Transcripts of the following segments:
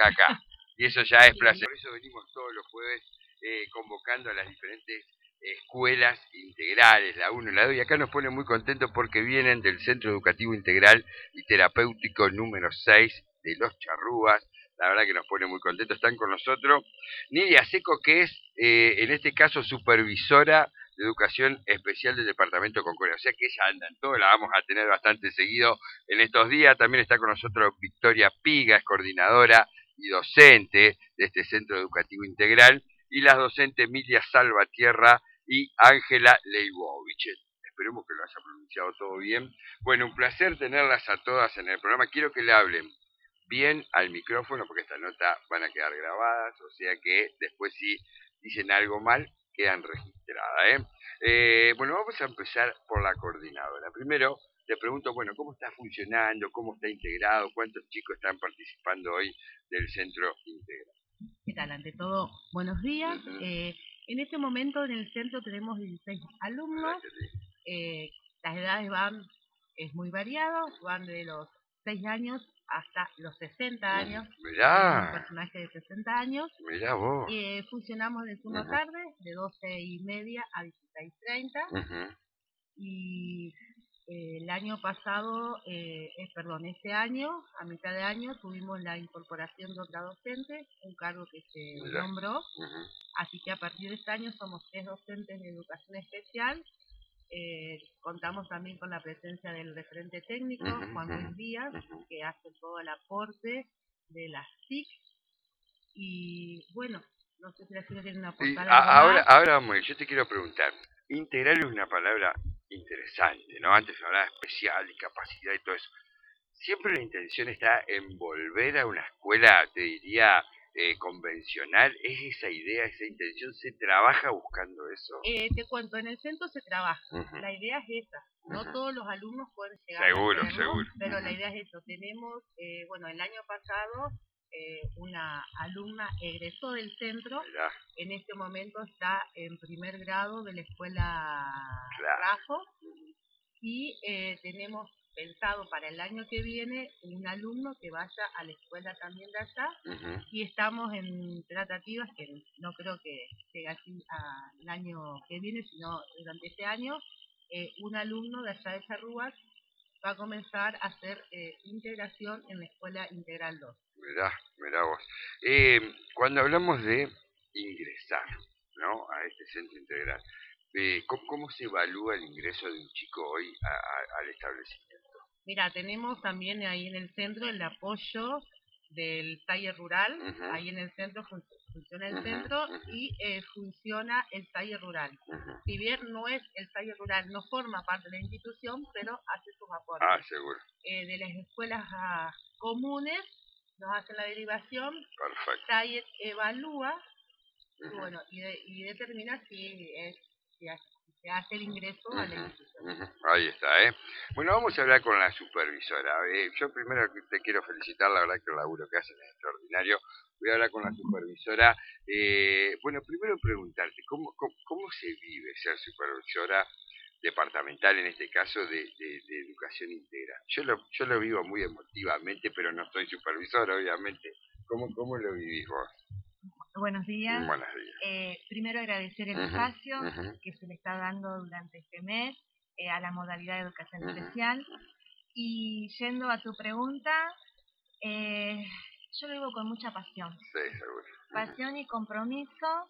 acá. Y eso ya es placer. Por eso venimos todos los jueves convocando a las diferentes escuelas integrales, la 1 y la 2, y acá nos pone muy contentos porque vienen del Centro Educativo Integral y Terapéutico número 6 de Los Charrúas. La verdad que nos pone muy contentos, están con nosotros Nidia Seco, que es en este caso supervisora de Educación Especial del Departamento Concordia, o sea que ella anda en todo, la vamos a tener bastante seguido en estos días. También está con nosotros Victoria Piga, es coordinadora y docente de este Centro Educativo Integral, y las docentes Emilia Salvatierra y Ángela Leibovich. Esperemos que lo haya pronunciado todo bien. Bueno, un placer tenerlas a todas en el programa. Quiero que le hablen bien al micrófono porque esta nota van a quedar grabadas, o sea que después si dicen algo mal, quedan registradas. Bueno, vamos a empezar por la coordinadora. Primero, te pregunto, bueno, ¿cómo está funcionando? ¿Cómo está integrado? ¿Cuántos chicos están participando hoy del centro integral? ¿Qué tal? Ante todo, buenos días. En este momento en el centro tenemos 16 alumnos. Las edades es muy variado, van de los 6 años hasta los 60 años. Mirá. Un personaje de 60 años. Mirá vos. Funcionamos de turno tarde, de 12:30 a 16:30. Y el año pasado, este año, a mitad de año, tuvimos la incorporación de otra docente, un cargo que se nombró. Así que a partir de este año somos 3 docentes de educación especial. Contamos también con la presencia del referente técnico, Juan Luis Díaz, que hace todo el aporte de las TIC. Y bueno, no sé si la chica tiene una aportada. Ahora vamos, yo te quiero preguntar, integral es una palabra interesante, ¿no? Antes se hablaba especial y capacidad y todo eso. Siempre la intención está en volver a una escuela, te diría, convencional. ¿Es esa idea, esa intención? ¿Se trabaja buscando eso? Te cuento, en el centro se trabaja. La idea es esa. No todos los alumnos pueden llegar seguro, a hacerlo, seguro. Pero la idea es eso. Tenemos, bueno, el año pasado una alumna egresó del centro. Mirá. En este momento está en primer grado de la escuela Rafo. Y tenemos pensado para el año que viene un alumno que vaya a la escuela también de allá. Y estamos en tratativas que no creo que llegue así al año que viene, sino durante este año un alumno de allá de Charrúas va a comenzar a hacer integración en la escuela integral 2. Mirá vos. Cuando hablamos de ingresar, ¿no?, a este centro integral, ¿cómo se evalúa el ingreso de un chico hoy al establecimiento? Mira, tenemos también ahí en el centro el apoyo del taller rural. Ahí en el centro funciona el centro y funciona el taller rural. Si bien no es el taller rural, no forma parte de la institución, pero hace sus aportes. Seguro. De las escuelas comunes nos hacen la derivación. Perfecto. Taller evalúa y bueno, y determina si se hace el ingreso a la institución. Ahí está, Bueno, vamos a hablar con la supervisora. Yo primero te quiero felicitar, la verdad que el laburo que hacen es extraordinario. Voy a hablar con la supervisora. Bueno, primero preguntarte, ¿cómo se vive ser supervisora departamental, en este caso de educación integral? Yo lo vivo muy emotivamente, pero no soy supervisora, obviamente. ¿Cómo lo vivís vos? Buenos días. Buenos días. Primero agradecer el espacio que se le está dando durante este mes a la modalidad de educación especial. Y yendo a tu pregunta, yo lo vivo con mucha pasión. Sí, seguro. Pasión y compromiso.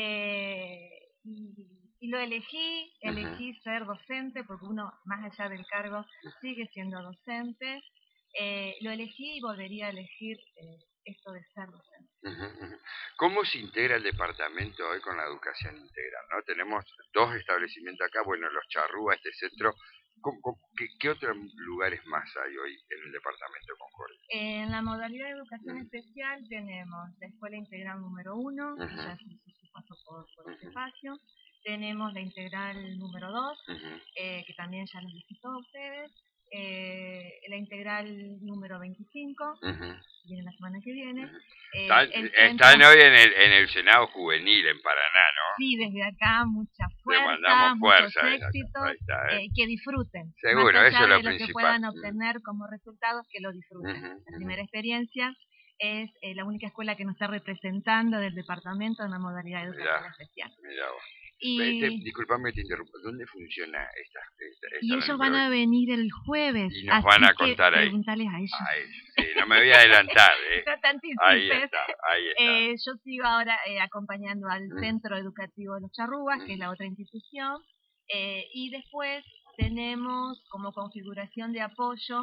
Y lo elegí ser docente, porque uno, más allá del cargo, sigue siendo docente. Lo elegí y volvería a elegir esto de ser docente. ¿Cómo se integra el departamento hoy con la educación integral, ¿no? Tenemos 2 establecimientos acá, bueno, Los Charrúas, este centro. ¿Qué otros lugares más hay hoy en el departamento de Concordia? En la modalidad de educación especial tenemos la escuela integral número 1, que ya se pasó por este espacio. Tenemos la integral número 2, que también ya los visitó a ustedes. La integral número 25, viene la semana que viene. Están hoy en el Senado Juvenil en Paraná, ¿no? Sí, desde acá mucha fuerza, le mandamos fuerza, muchos éxitos, que disfruten. Seguro, más allá eso es lo de lo principal. que puedan obtener como resultados, que lo disfruten. La primera experiencia. es la única escuela que nos está representando del departamento en la modalidad de educación especial. Mirá vos. Y Disculpame que te interrumpa, ¿dónde funciona esta y ellos van a venir el jueves. Y nos van a contar ahí. Preguntales a ellos. Sí, no me voy a adelantar. No te anticipes. Ahí está. Yo sigo ahora acompañando al Centro Educativo de los Charrúas, que es la otra institución, y después tenemos como configuración de apoyo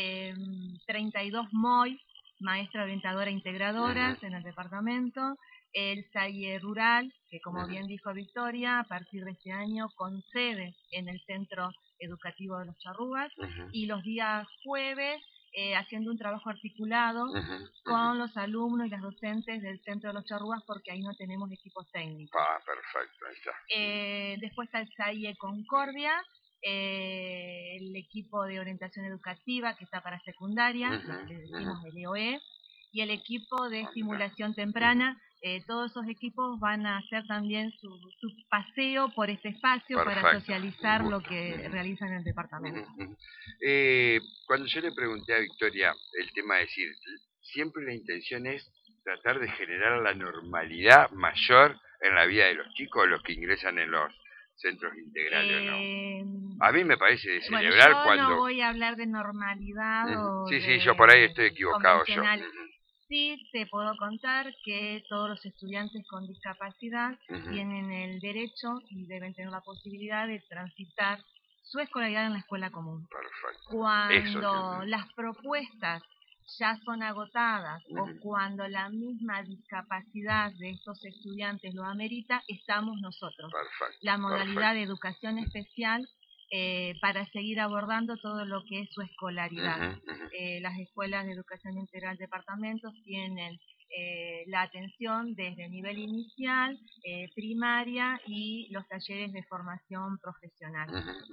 32 MOI, maestra orientadora integradoras en el departamento, el SAIE rural, que como bien dijo Victoria, a partir de este año con sede en el Centro Educativo de los Charrúas, y los días jueves haciendo un trabajo articulado con los alumnos y las docentes del Centro de los Charrúas, porque ahí no tenemos equipos técnicos. Perfecto, ahí está. Después está el SAIE Concordia, el equipo de orientación educativa que está para secundaria, le decimos el EOE, y el equipo de estimulación temprana. Todos esos equipos van a hacer también su paseo por este espacio para socializar lo que realizan en el departamento. Cuando yo le pregunté a Victoria el tema de decir, siempre la intención es tratar de generar la normalidad mayor en la vida de los chicos, los que ingresan en los centros integrales, ¿no? A mí me parece de celebrar yo cuando... no voy a hablar de normalidad o sí, yo por ahí estoy equivocado yo. Sí, te puedo contar que todos los estudiantes con discapacidad tienen el derecho y deben tener la posibilidad de transitar su escolaridad en la escuela común. Perfecto. Cuando las propuestas ya son agotadas o cuando la misma discapacidad de estos estudiantes lo amerita, estamos nosotros. La modalidad de educación especial para seguir abordando todo lo que es su escolaridad. Las escuelas de educación integral departamentos tienen la atención desde nivel inicial, primaria y los talleres de formación profesional.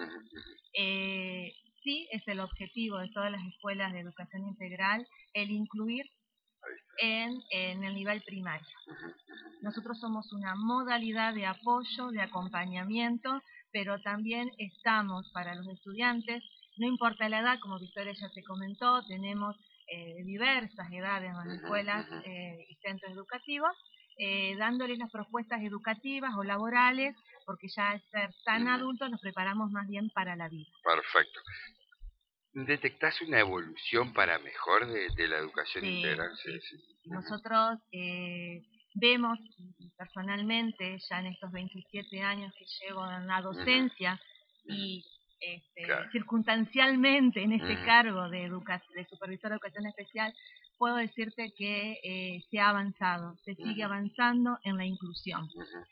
Sí, es el objetivo de todas las escuelas de educación integral el incluir en el nivel primario. Nosotros somos una modalidad de apoyo, de acompañamiento, pero también estamos para los estudiantes, no importa la edad, como Victoria ya te comentó, tenemos diversas edades en las escuelas y centros educativos, dándoles las propuestas educativas o laborales, porque ya al ser tan adultos nos preparamos más bien para la vida. Perfecto. ¿Detectás una evolución para mejor de la educación integral? Sí. Nosotros vemos personalmente, ya en estos 27 años que llevo en la docencia y circunstancialmente en este cargo de supervisor de educación especial, puedo decirte que se ha avanzado, se sigue avanzando en la inclusión.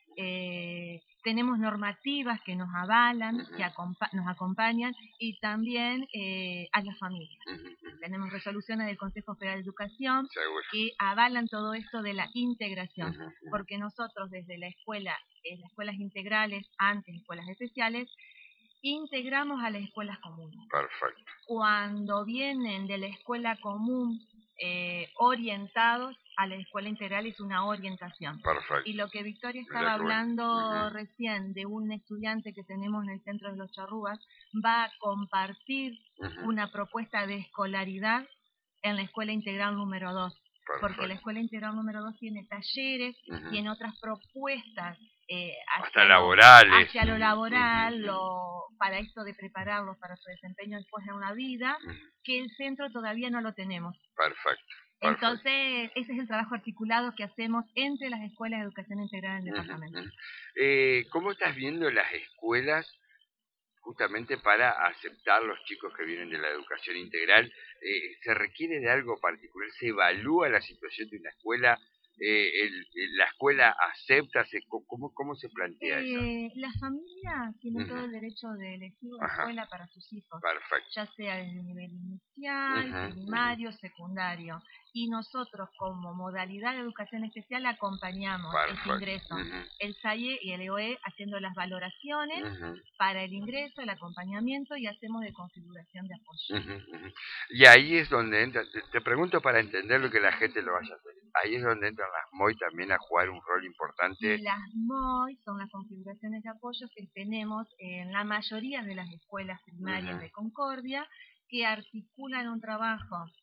Tenemos normativas que nos avalan, que nos acompañan, y también a las familias. Tenemos resoluciones del Consejo Federal de Educación que avalan todo esto de la integración, porque nosotros desde las escuelas integrales, antes escuelas especiales, integramos a las escuelas comunes. Perfecto. Cuando vienen de la escuela común orientados a la escuela integral es una orientación. Perfecto. Y lo que Victoria estaba hablando recién de un estudiante que tenemos en el Centro de los Charrúas, va a compartir una propuesta de escolaridad en la escuela integral número 2. Porque la escuela integral número 2 tiene talleres, tiene otras propuestas hacia laborales. Hacia lo laboral, para esto de prepararlos para su desempeño después de una vida, que el centro todavía no lo tenemos. Perfecto. Entonces, ese es el trabajo articulado que hacemos entre las escuelas de educación integral en el departamento. ¿Cómo estás viendo las escuelas justamente para aceptar los chicos que vienen de la educación integral? ¿Se requiere de algo particular? ¿Se evalúa la situación de una escuela? ¿La escuela acepta? ¿Cómo se plantea eso? Las familias tienen todo el derecho de elegir la escuela para sus hijos. Perfecto. Ya sea desde el nivel inicial, primario, secundario. Y nosotros como modalidad de educación especial acompañamos ese ingreso. El SAIE y el EOE haciendo las valoraciones para el ingreso, el acompañamiento, y hacemos de configuración de apoyo. Y ahí es donde entra, te pregunto para entender lo que la gente lo vaya a hacer. Ahí es donde entran las MOI también a jugar un rol importante. Las MOI son las configuraciones de apoyo que tenemos en la mayoría de las escuelas primarias de Concordia, que articulan un trabajo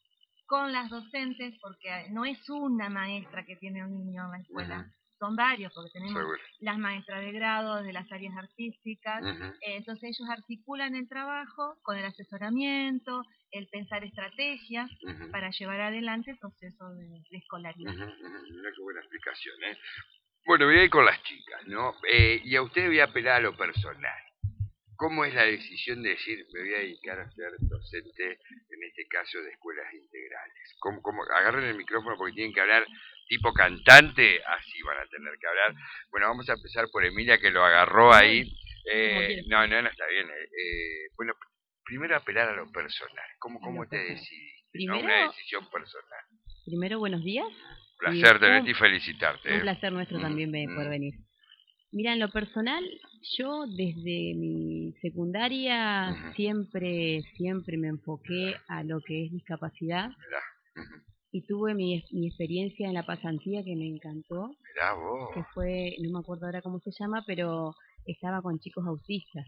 con las docentes, porque no es una maestra que tiene un niño en la escuela, son varios, porque tenemos las maestras de grado de las áreas artísticas, entonces ellos articulan el trabajo con el asesoramiento, el pensar estrategias para llevar adelante el proceso de escolaridad. Mira qué buena explicación, ¿eh? Bueno, voy a ir con las chicas, ¿no? Y a usted voy a apelar a lo personal. ¿Cómo es la decisión de decir, me voy a dedicar a ser docente, en este caso de escuelas integrales? ¿Cómo? Agarren el micrófono porque tienen que hablar tipo cantante, así van a tener que hablar. Bueno, vamos a empezar por Emilia, que lo agarró ahí. No, está bien. Bueno, primero apelar a lo personal. ¿Cómo te decidiste? Primero, ¿no? Una decisión personal. Primero, buenos días. Placer tenerte y felicitarte. Un placer nuestro también por venir. Mira, en lo personal, yo desde mi secundaria siempre me enfoqué a lo que es discapacidad. Y tuve mi experiencia en la pasantía que me encantó. Mirá vos. Que fue, no me acuerdo ahora cómo se llama, pero estaba con chicos autistas.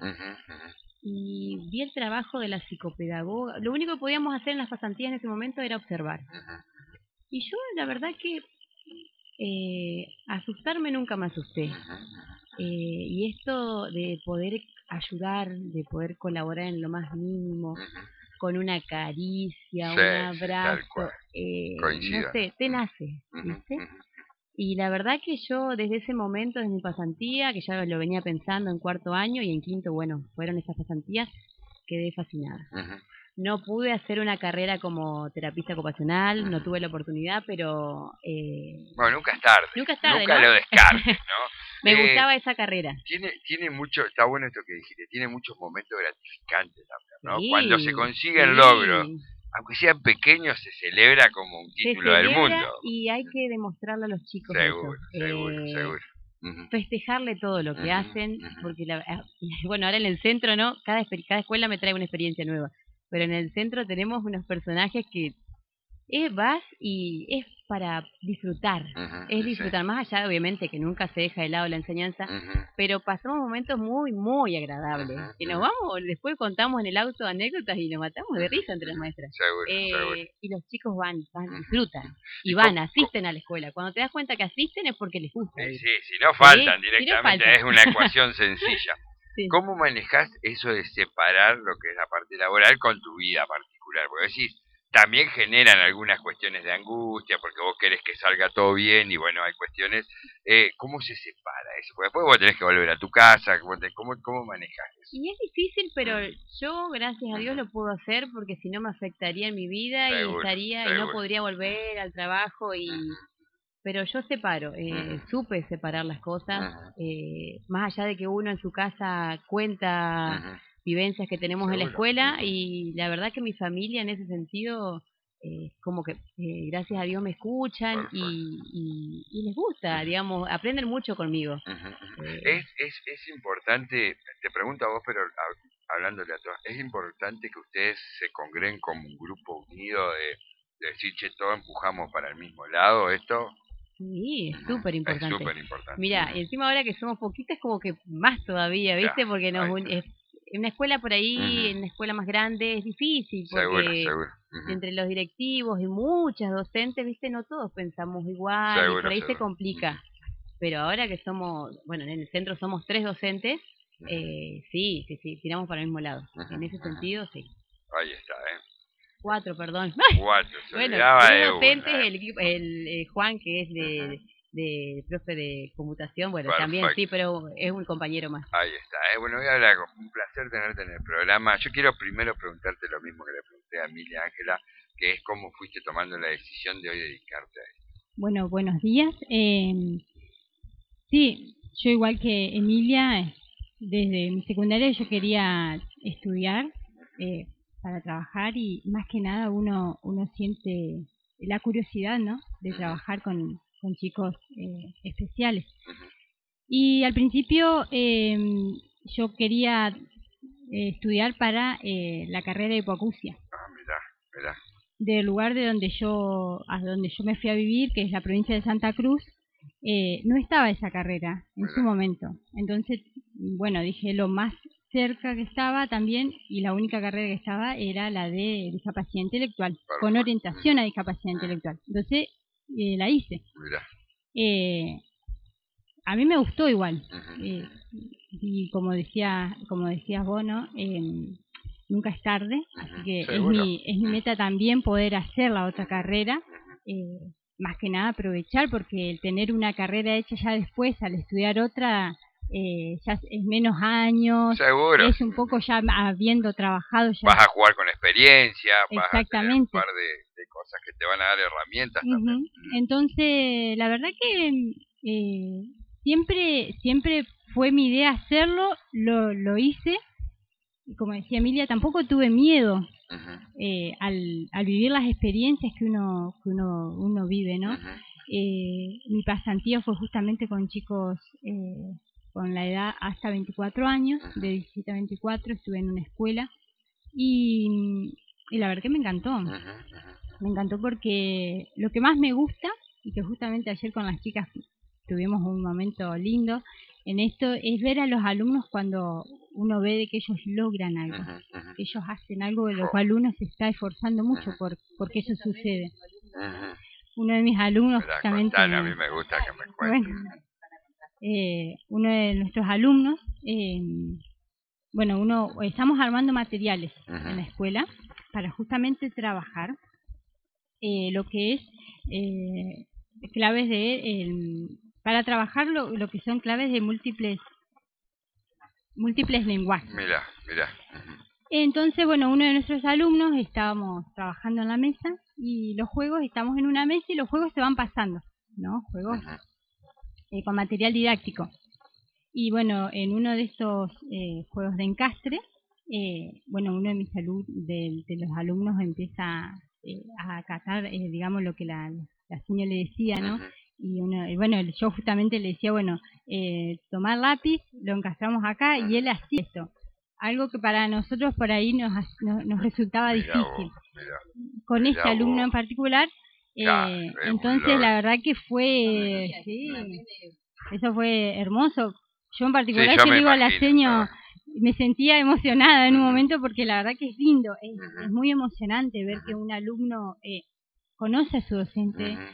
Y vi el trabajo de la psicopedagoga. Lo único que podíamos hacer en las pasantías en ese momento era observar. Y yo, la verdad que asustarme nunca me asusté. Y esto de poder ayudar, de poder colaborar en lo más mínimo, con una caricia, un abrazo, no sé, te nace, ¿viste? Y la verdad que yo desde ese momento, desde mi pasantía, que ya lo venía pensando en cuarto año y en quinto, bueno, fueron esas pasantías, quedé fascinada. No pude hacer una carrera como terapista ocupacional, no tuve la oportunidad, pero... bueno, nunca es tarde. Nunca ¿no? Lo descartes, ¿no? Me gustaba esa carrera. Tiene mucho, está bueno esto que dijiste, tiene muchos momentos gratificantes también, ¿no? Sí, cuando se consiguen logros, aunque sean pequeños, se celebra como un título del mundo. Y hay que demostrarle a los chicos Seguro. Festejarle todo lo que hacen, porque bueno, ahora en el centro, ¿no? Cada escuela me trae una experiencia nueva. Pero en el centro tenemos unos personajes que vas y es para disfrutar, es disfrutar, más allá obviamente que nunca se deja de lado la enseñanza, pero pasamos momentos muy, muy agradables, que nos vamos, después contamos en el auto anécdotas y nos matamos de risa entre las maestras. Seguro. Y los chicos van, disfrutan, y asisten a la escuela. Cuando te das cuenta que asisten es porque les gusta. Sí, si no faltan directamente, es una ecuación sencilla. Sí. ¿Cómo manejás eso de separar lo que es la parte laboral con tu vida particular? Porque decís, también generan algunas cuestiones de angustia, porque vos querés que salga todo bien, y bueno, hay cuestiones. ¿Cómo se separa eso? Porque después vos tenés que volver a tu casa, ¿cómo manejás eso? Y es difícil, pero yo, gracias a Dios, lo puedo hacer, porque si no me afectaría en mi vida, y no podría volver al trabajo, pero yo separo, supe separar las cosas, más allá de que uno en su casa cuenta vivencias que tenemos en la escuela, y la verdad que mi familia en ese sentido, como que gracias a Dios me escuchan y les gusta, digamos, aprenden mucho conmigo. Es importante, te pregunto a vos, pero hablándole a todas, es importante que ustedes se congreguen como un grupo unido de decir, che, todos empujamos para el mismo lado, esto... Sí, es súper importante. Es súper importante. Mira, encima ahora que somos poquitas, como que más todavía, ¿viste? Porque en una escuela por ahí, en una escuela más grande, es difícil. Porque seguro. Entre los directivos y muchas docentes, ¿viste? No todos pensamos igual, y por ahí se complica. Pero ahora que somos, bueno, en el centro somos 3 docentes, sí, tiramos para el mismo lado. En ese sentido, sí. Ahí está, 4, perdón. 4, bueno, 3 docentes, el Juan, que es de profe de computación, bueno, también sí, pero es un compañero más. Ahí está, bueno, voy a hablar, un placer tenerte en el programa. Yo quiero primero preguntarte lo mismo que le pregunté a Emilia Ángela, que es cómo fuiste tomando la decisión de hoy dedicarte a esto. Bueno, buenos días. Sí, yo igual que Emilia, desde mi secundaria yo quería estudiar para trabajar, y más que nada uno siente la curiosidad, ¿no?, de trabajar con chicos especiales. Y al principio yo quería estudiar para la carrera de hipoacusia. Mirá. Del lugar a donde yo me fui a vivir, que es la provincia de Santa Cruz, no estaba esa carrera en su momento. Entonces, bueno, dije, lo más cerca que estaba también, y la única carrera que estaba era la de discapacidad intelectual, con Perfecto. orientación a discapacidad intelectual. Entonces la hice. Mirá. A mí me gustó igual. Ujú. Y como decías vos, ¿no? Nunca es tarde, así que Seguro. es mi meta también poder hacer la otra carrera. Más que nada aprovechar, porque el tener una carrera hecha ya después, al estudiar otra, ya es menos años, Seguro. es un poco ya habiendo trabajado ya. Vas a jugar con experiencia, vas a tener un Exactamente. par de cosas que te van a dar herramientas Ujú. también. Entonces, la verdad que siempre fue mi idea hacerlo, lo hice, y como decía Emilia, tampoco tuve miedo Ujú. al vivir las experiencias que uno vive, ¿no? Ujú. Mi pasantía fue justamente con chicos con la edad hasta 24 años, de 17 a 24, estuve en una escuela y la verdad que me encantó. Ujú. Ujú. Me encantó porque lo que más me gusta, y que justamente ayer con las chicas tuvimos un momento lindo en esto, es ver a los alumnos cuando uno ve de que ellos logran algo, Ujú. Ujú. que ellos hacen algo de lo cual uno se está esforzando mucho porque eso sucede. Ujú. Uno de mis alumnos Mirá, justamente, contale, a mí me gusta que me cuentes. bueno, uno de nuestros alumnos, estamos armando materiales en la escuela para justamente trabajar lo que es claves para trabajar lo que son claves de múltiples lenguajes. Mirá. Ujú. Entonces, bueno, uno de nuestros alumnos estábamos trabajando en la mesa y estamos en una mesa y los juegos se van pasando, ¿no? Juegos con material didáctico. Y bueno, en uno de estos juegos de encastre, uno de mis de los alumnos empieza a acatar, digamos, lo que la señora le decía, ¿no? Ujú. Y bueno, yo justamente le decía, tomar lápiz, lo encastramos acá, y él hacía esto. Algo que para nosotros por ahí nos resultaba Mirá difícil. vos, mirá. Con Mirá este alumno vos. en particular, Claro, es un entonces logro. la verdad que fue, sí, eso fue hermoso. Yo en Sí, particular, yo que me le digo a la imagino. seño, me sentía emocionada en un Ujú. momento porque la verdad que es lindo, Ujú. es muy emocionante ver que Ujú. un alumno conoce a su docente Ujú.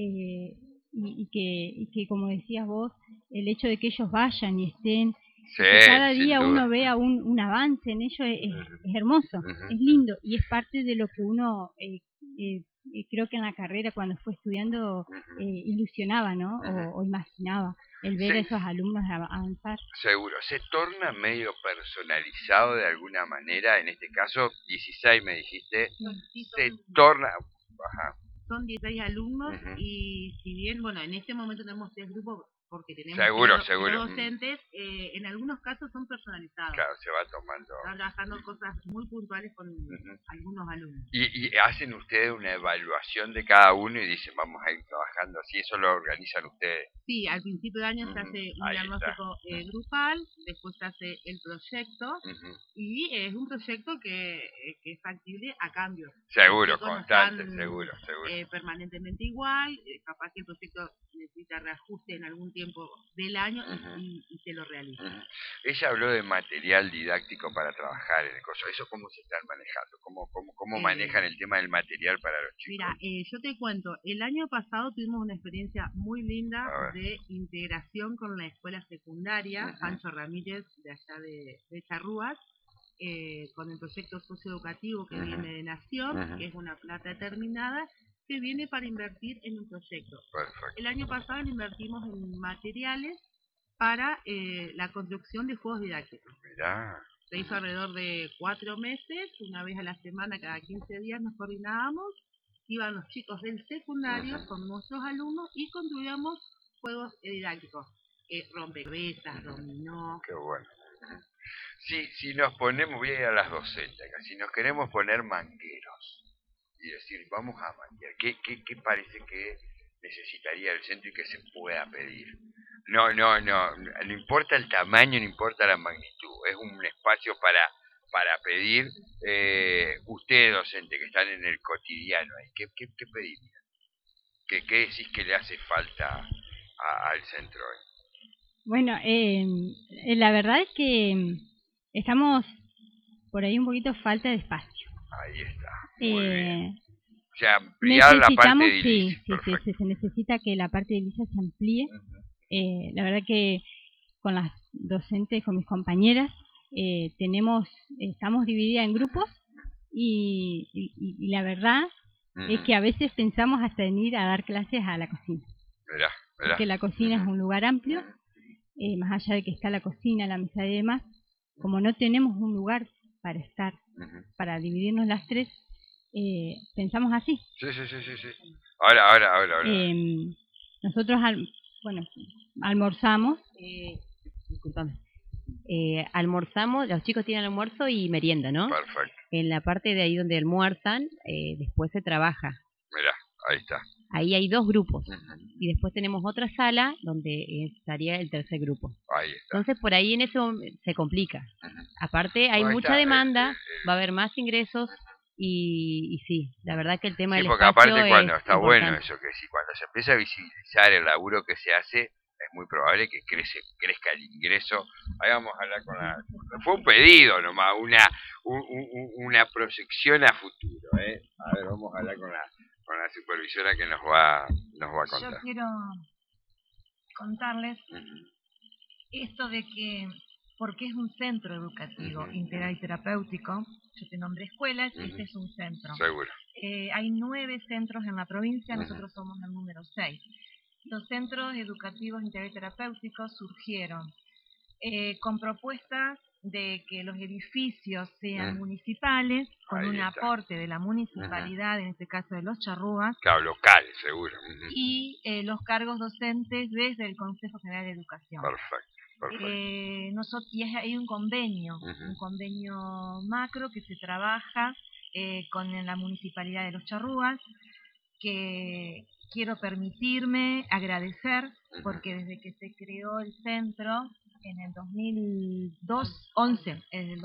y que, como decías vos, el hecho de que ellos vayan y estén, Sí, que cada sin día duda. uno vea un avance en ellos es hermoso, Ujú. es lindo y es parte de lo que uno creo que en la carrera cuando fue estudiando Ujú. ilusionaba, ¿no? Ujú. O imaginaba el ver a esos alumnos avanzar. Seguro, se torna medio personalizado de alguna manera, en este caso 16 me dijiste, se torna... Ajá. Son 16 alumnos Ujú. y si bien, bueno, en este momento tenemos 3 grupos porque tenemos Seguro, tres seguro. docentes, en algunos casos son personalizados. Claro, se va tomando. Están trabajando cosas muy puntuales con algunos alumnos. ¿Y hacen ustedes una evaluación de cada uno y dicen vamos a ir trabajando así? ¿Eso lo organizan ustedes? Sí, al principio de año se hace un Ahí diagnóstico grupal, después se hace el proyecto y es un proyecto que es factible a cambio. Seguro, Los chicos no constante, están, seguro. permanentemente igual, capaz que el proyecto necesita reajuste en algún tiempo del año y se lo realiza. Ella habló de material didáctico para trabajar en el curso. ¿Eso cómo se están manejando? ¿Cómo manejan el tema del material para los chicos? Mira, yo te cuento, el año pasado tuvimos una experiencia muy linda de integración con la escuela secundaria, Pancho Ramírez, de allá de Charrúas, con el proyecto socioeducativo que viene de Nación, que es una plata determinada, que viene para invertir en un proyecto. Perfecto. El año pasado invertimos en materiales para la construcción de juegos didácticos. Mirá. Se hizo alrededor de 4 meses, una vez a la semana, cada 15 días nos coordinábamos, iban los chicos del secundario con nuestros alumnos y construíamos juegos didácticos, rompecabezas, dominó. Qué bueno. Si nos ponemos, voy a ir a las docentes acá, si nos queremos poner mangueros y decir vamos a manguear, ¿qué parece que necesitaría el centro y que se pueda pedir? No importa el tamaño, no importa la magnitud, es un espacio para pedir. Ustedes docentes que están en el cotidiano, ¿qué pedirían? ¿Qué decís que le hace falta al centro hoy? Bueno, la verdad es que estamos por ahí un poquito falta de espacio. Ahí está. Muy bien. O sea, ampliar la parte de sí, se necesita que la parte de edilicia se amplíe. La verdad que con las docentes, con mis compañeras, estamos divididas en grupos y la verdad es que a veces pensamos hasta en ir a dar clases a la cocina. Mirá. Porque la cocina es un lugar amplio, más allá de que está la cocina, la mesa y demás, como no tenemos un lugar para estar, para dividirnos las tres, pensamos así. Sí. Ahora. Nosotros, almorzamos. Disculpame. Almorzamos, los chicos tienen almuerzo y merienda, ¿no? Perfecto. En la parte de ahí donde almuerzan, después se trabaja. Mirá, ahí está. Ahí hay 2 grupos. Y después tenemos otra sala donde estaría el tercer grupo. Ahí está. Entonces por ahí en eso se complica. Aparte hay mucha demanda, va a haber más ingresos y sí, la verdad que el tema del espacio porque aparte cuando está importante. bueno eso, que si cuando se empieza a visibilizar el laburo que se hace, es muy probable que crezca el ingreso. Ahí vamos a hablar con la... Fue un pedido nomás, una proyección a futuro, ¿eh? A ver, vamos a hablar con la supervisora que nos va a contar. Yo quiero contarles esto de que, porque es un centro educativo integral y terapéutico, yo te nombré escuelas, este es un centro. Seguro. Hay 9 centros en la provincia, nosotros somos el número 6. Los centros educativos integral y terapéuticos surgieron con propuestas de que los edificios sean municipales, con un aporte de la municipalidad, en este caso de Los Charrúas. Claro, local, seguro. Y los cargos docentes desde el Consejo General de Educación. Perfecto. Y hay un convenio macro que se trabaja con la municipalidad de Los Charrúas, que quiero permitirme agradecer, porque desde que se creó el centro en el 2011,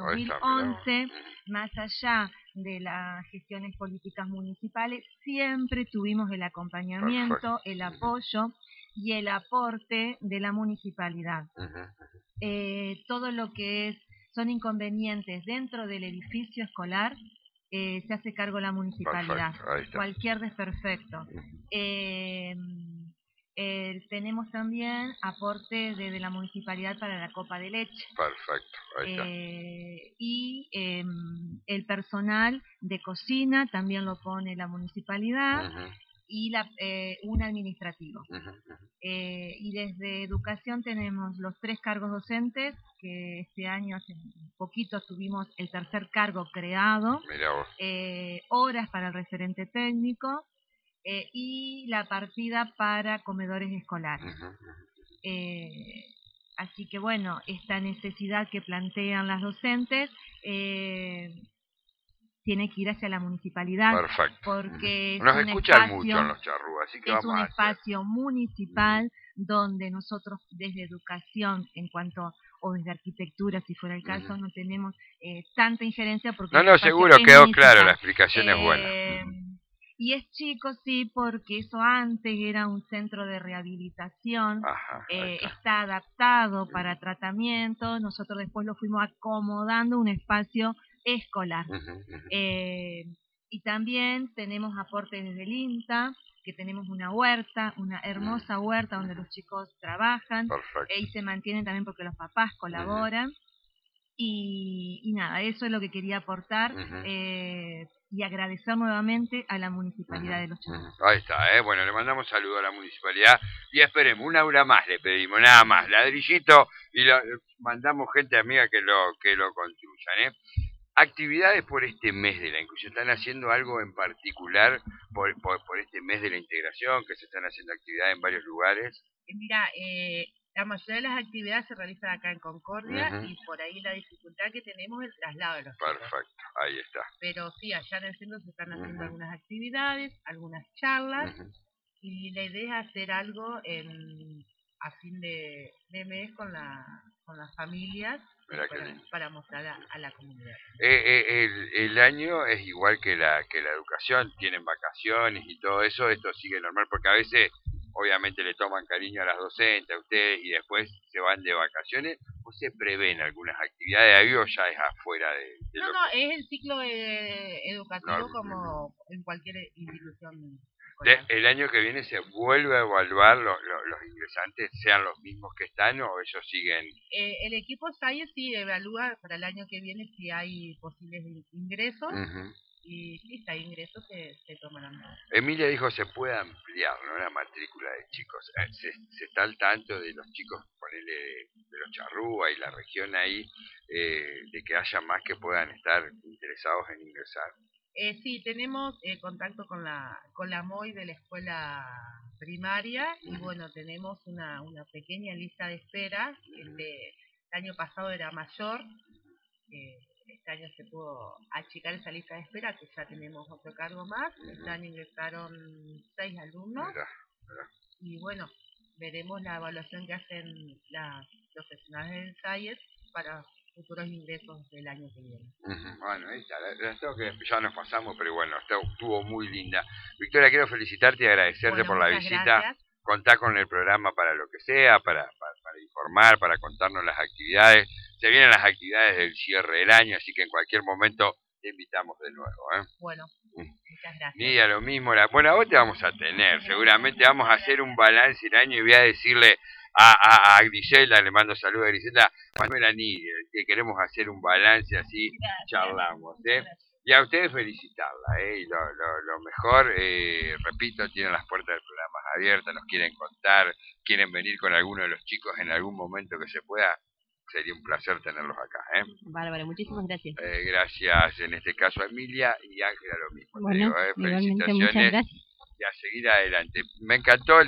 más allá de las gestiones políticas municipales, siempre tuvimos el acompañamiento, el apoyo y el aporte de la municipalidad. Todo lo que son inconvenientes dentro del edificio escolar, se hace cargo la municipalidad. Cualquier desperfecto. Tenemos también aporte de la municipalidad para la copa de leche. Perfecto, ahí está. Y el personal de cocina también lo pone la municipalidad. Y un administrativo. Y desde educación tenemos los 3 cargos docentes, que este año, hace poquito, tuvimos el tercer cargo creado. Mirá vos. Horas para el referente técnico y la partida para comedores escolares. Así que bueno, esta necesidad que plantean las docentes tiene que ir hacia la municipalidad. Perfecto. Porque nos escuchan mucho en Los Charrúas, así que es un espacio municipal donde nosotros desde educación, o desde arquitectura, si fuera el caso, no tenemos tanta injerencia. Porque seguro quedó claro, la explicación es buena. Y es chico, sí, porque eso antes era un centro de rehabilitación. Está adaptado para tratamiento. Nosotros después lo fuimos acomodando un espacio escolar. Y también tenemos aportes desde el INTA, que tenemos una huerta, una hermosa huerta donde los chicos trabajan y se mantienen también porque los papás colaboran. Y nada, eso es lo que quería aportar y agradecer nuevamente a la Municipalidad de Los Charrúas. Ahí está, bueno, le mandamos saludo a la Municipalidad y esperemos, una aula más le pedimos, nada más, ladrillito, y mandamos gente amiga que lo construyan. Actividades por este mes de la inclusión, ¿están haciendo algo en particular por este mes de la integración, que se están haciendo actividades en varios lugares? Mira, la mayoría de las actividades se realizan acá en Concordia y por ahí la dificultad que tenemos es el traslado de los chicos. Perfecto, ahí está. Pero sí, allá en el centro se están haciendo algunas actividades, algunas charlas, y la idea es hacer algo a fin de mes con las familias para mostrar a la comunidad. El año es igual que la educación, tienen vacaciones y todo eso, esto sigue normal, porque a veces obviamente le toman cariño a las docentes, a ustedes, y después se van de vacaciones, ¿O se prevén algunas actividades ahí o ya es afuera de No, no, es el ciclo educativo como en cualquier institución. ¿El año que viene se vuelve a evaluar los ingresantes, sean los mismos que están o ellos siguen? El equipo SAIE sí evalúa para el año que viene si hay posibles ingresos. Y si hay ingresos se tomarán. Emilia dijo se puede ampliar, ¿no? La matrícula de chicos. Se está al tanto de los chicos, ponele de los Charrúa y la región ahí, de que haya más que puedan estar interesados en ingresar. Sí, tenemos contacto con la MOI de la escuela primaria y bueno, tenemos una pequeña lista de espera. El año pasado era mayor. Este año se pudo achicar esa lista de espera, que ya tenemos otro cargo más. Este año ingresaron 6 alumnos. Y bueno, veremos la evaluación que hacen las profesionales del SAIES para futuros ingresos del año que viene. Bueno, ahí está. Que ya nos pasamos, pero bueno, estuvo muy linda. Victoria, quiero felicitarte y agradecerte por la visita. Gracias. Contá con el programa para lo que sea, para informar, para contarnos las actividades. Se vienen las actividades del cierre del año, así que en cualquier momento te invitamos de nuevo. Bueno, muchas gracias. Mira, lo mismo. Bueno, a vos te vamos a tener. Seguramente vamos a hacer un balance del año y voy a decirle a Griselda, le mando saludos a Griselda, Manuela Níguez, que queremos hacer un balance así, charlamos. Y a ustedes felicitarla, y lo mejor, repito, tienen las puertas del programa abiertas, nos quieren contar, quieren venir con alguno de los chicos en algún momento que se pueda, sería un placer tenerlos acá. Bárbara, muchísimas gracias. Gracias, en este caso a Emilia y Ángela lo mismo. Bueno, felicitaciones muchas gracias. Y a seguir adelante. Me encantó